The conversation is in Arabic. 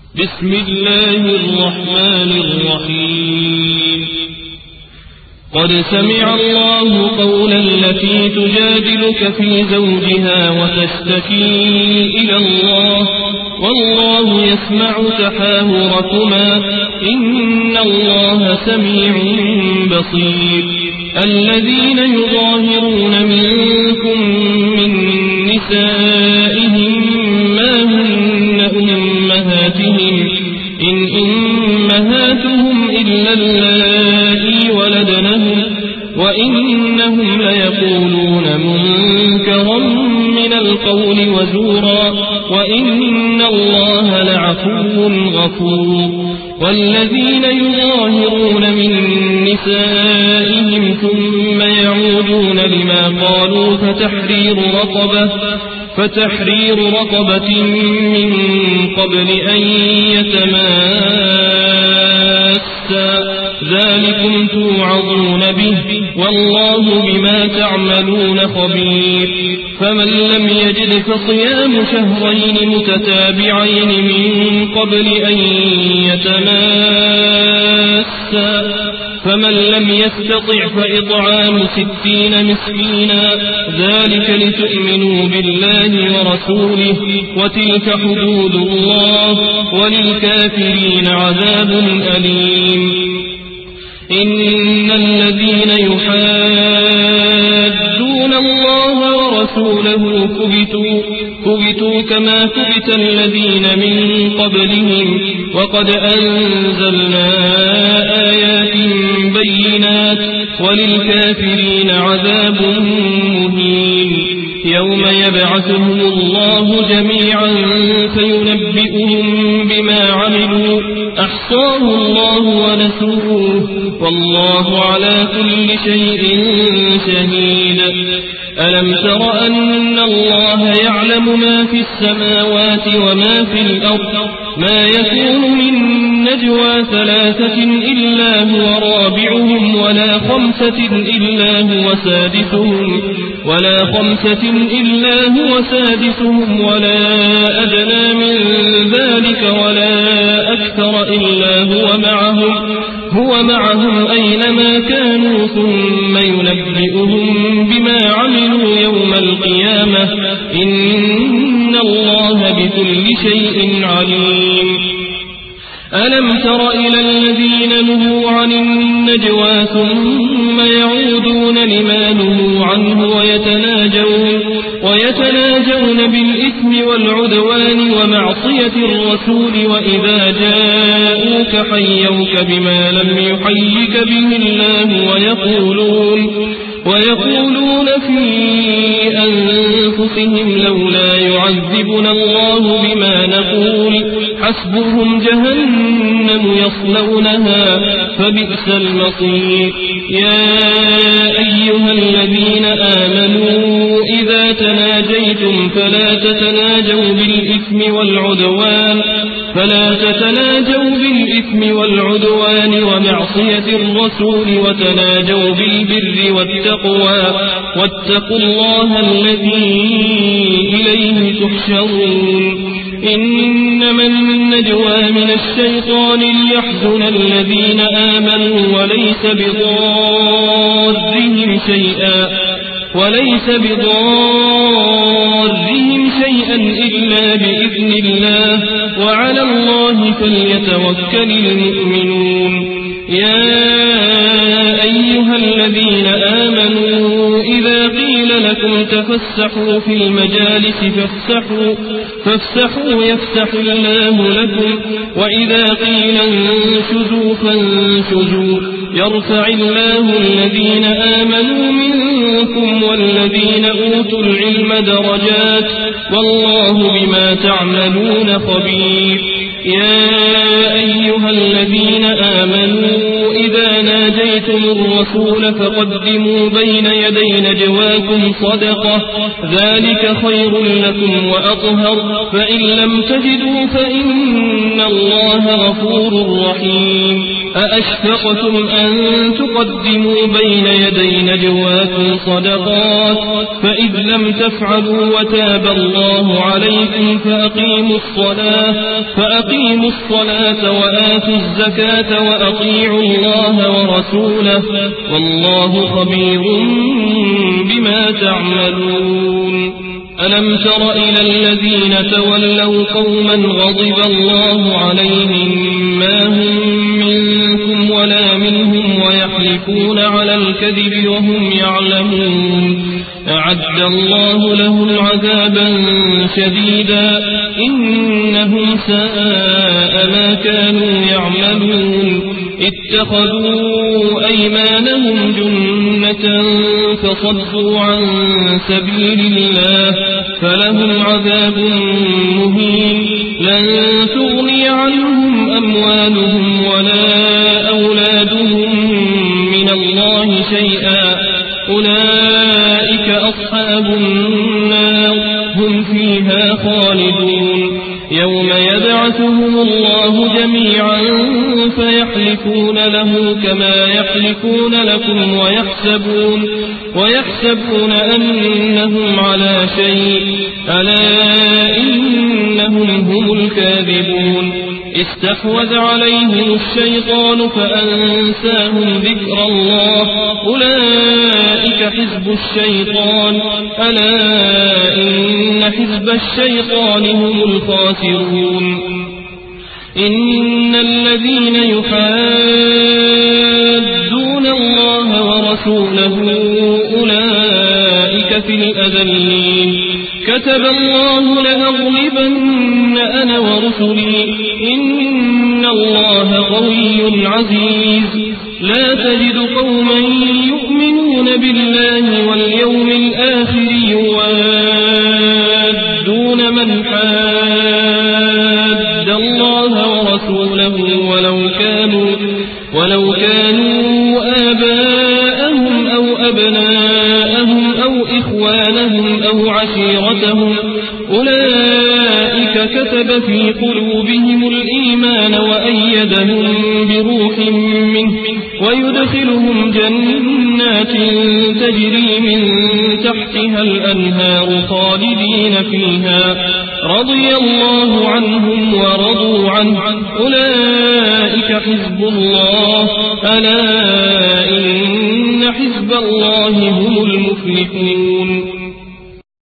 بسم الله الرحمن الرحيم. قد سمع الله قول التي تجادلك في زوجها وتشتكي إلى الله والله يسمع تحاوركما إن الله سميع بصير. الذين يظاهرون منكم من نسائهم ما هن أمهاتهم إن أمهاتهم إلا اللائي ولدنهم وإنهم ليقولون منكرا من القول وزورا وإن الله لعفو غفور. والذين يظاهرون من نسائهم ثم يعودون لما قالوا فتحرير رقبة من قبل أن يتماسا ذلكم توعظون به والله بما تعملون خبير. فمن لم يجد فصيام شهرين متتابعين من قبل أن يتماسا فمن لم يستطع فإطعام 60 مسكينا ذلك لتؤمنوا بالله ورسوله وتلك حدود الله وللكافرين عذاب أليم. إن الذين يحادون الله ورسوله كبتوا كما كبت الذين من قبلهم وقد أنزلنا آيات بينات وللكافرين عذاب مهين. يوم يبعثهم الله جميعا فينبئهم بما عملوا أحصاه الله ونسوه والله على كل شيء شهيد. ألم تر أن الله يعلم ما في السماوات وما في الأرض ما يكون من نجوى 3 إلا هو رابعهم ولا 5 إلا هو سادسهم ولا أدنى من ذلك ولا أكثر إلا هو معهم أينما كانوا ثم ينبئهم بما عملوا يوم القيامة إن الله بكل شيء عليم. ألم تر إلى الذين نهوا عن النجوى ثم يعودون لما نهوا عنه ويتناجون بالإثم والعدوان ومعصية الرسول وإذا جاءوك حيوك بما لم يحيك به الله ويقولون في أنفسهم لولا يعذبنا الله بما نقول حسبهم جهنم يصلونها فبئس المصير. يا أيها الذين آمنوا إذا تناجيتم فلا تتناجوا بالإثم والعدوان ومعصية الرسول وتناجوا بالبر والتقوى واتقوا الله الذي إليه تحشرون. إنما النجوى من الشيطان ليحزن الذين آمنوا وليس بضارهم شيئا إلا بإذن الله وعلى الله فليتوكل المؤمنون. يا أيها الذين آمنوا إذا قيل لكم تفسحوا في المجالس فافسحوا يفسح الله لكم وإذا قيل انشزوا فانشزوا يرفع الله الذين آمنوا منكم والذين أوتوا العلم درجات والله بما تعملون خبير. يا أيها الذين آمنوا إذا ناجيتم الرسول فقدموا بين يدي نجواكم صدقة ذلك خير لكم وأطهر فإن لم تجدوا فإن الله غفور رحيم. أأشفقتم أن تقدموا بين يدي نجواكم صدقات فإذ لم تفعلوا وتاب الله عليكم فأقيموا الصلاة وآتوا الزكاة وأطيعوا الله ورسوله والله خبير بما تعملون. ألم تر إلى الذين تولوا قوما غضب الله عليهم ما هم منكم ولا منهم ويحلفون على الكذب وهم يعلمون أعد الله لهم عذابا شديدا إنهم ساء ما كانوا يعملون. اتخذوا أيمانهم جنة فصدوا عن سبيل الله فلهم عذاب مهين لن تغني عنهم أموالهم ولا أولادهم من الله شيئا أولئك أصحاب النار هم فيها خالدون. يوم يبعثهم الله جميعا فيحلفون له كما يحلفون لكم ويحسبون أنهم على شيء ألا إنهم هم الكاذبون. استحوذ عليهم الشيطان فأنساهم ذكر الله أولئك حزب الشيطان ألا إن حزب الشيطان هم الخاسرون. إن الذين يحادون الله ورسوله أولئك في الأذلين. كتب الله لأغلبن أنا ورسلي إن الله قوي عزيز. لا تجد قوما يؤمنون بالله واليوم الآخر يوادون من حاد الله ورسوله ولو كانوا آباءهم أو أبناءهم أو إخوانهم أو عشيرتهم أولئك كتب في قلوبهم الإيمان وأيدهم بروح منه ويدخلهم جنات تجري من تحتها الأنهار خالدين فيها رضي الله عنهم ورضوا عنه أولئك حزب الله ألا إن حزب الله هم المفلحون.